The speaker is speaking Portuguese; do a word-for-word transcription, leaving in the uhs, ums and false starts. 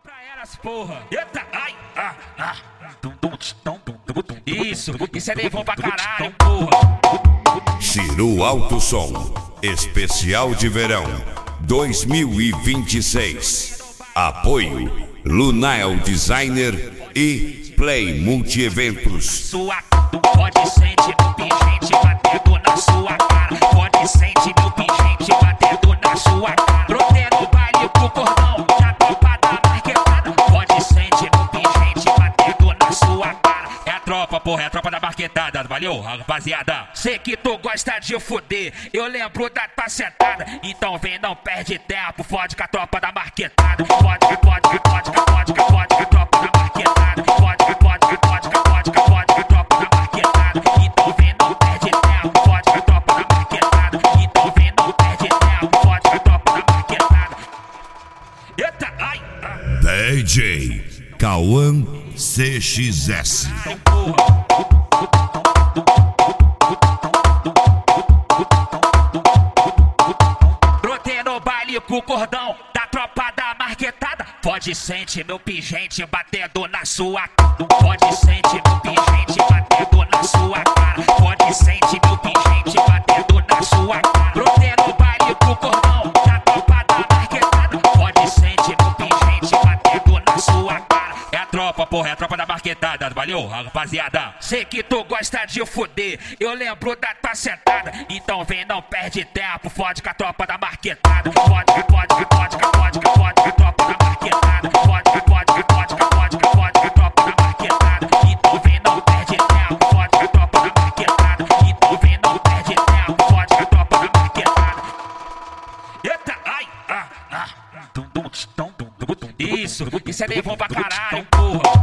pra elas, porra. Eita, ai, ah, ah. Isso, isso é levão pra caralho, porra. Ciru Alto Som, especial de verão dois mil e vinte e seis. Apoio Lunael Designer e Play Multieventos. Sua pode sentir meu pingente batendo na sua cara. Pode sentir meu pingente batendo na sua cara. Brotei no baile pro cordão da tropa da marquetada. Pode sentir meu pingente batendo na sua cara. É a tropa, porra, é a tropa da marquetada. Valeu, rapaziada. Sei que tu gosta de fuder, eu lembro da tua sentada. Então vem, não perde tempo, fode com a tropa da marquetada. Fode, fode, fode, fode, fode com a tropa da marquetada. Fode, fode, fode, fode, fode com a tropa da marquetada. Então vem, não perde tempo, fode com a tropa da marquetada. Então vem, não perde tempo, fode com a tropa da marquetada. Eita, ai, ai. D J Cauã C X S. Brotei no baile pro cordão da tropa da marquetada. Pode sentir meu pingente batendo na sua cara. Pode sentir meu pingente batendo na sua cara. Pode sentir meu pingente batendo na sua cara. Brotei no baile pro cordão da tropa da marquetada. Pode sentir meu pingente batendo na sua cara. É a tropa, porra, é a tropa da marquetada. Valeu, rapaziada. Sei que tu gosta de fuder, eu lembro da tua sentada. Então vem, não perde tempo, fode com a tropa da marquetada. Fode, fode, fode, fode, fode com a tropa da marquetada. Fode, fode, fode, fode, fode com a tropa da marquetada. Então vem, não perde tempo, fode com a tropa da marquetada. Então vem, não perde tempo, fode com a tropa da marquetada. Eita, ai, ah, ah. Isso, isso é levão pra caralho, porra.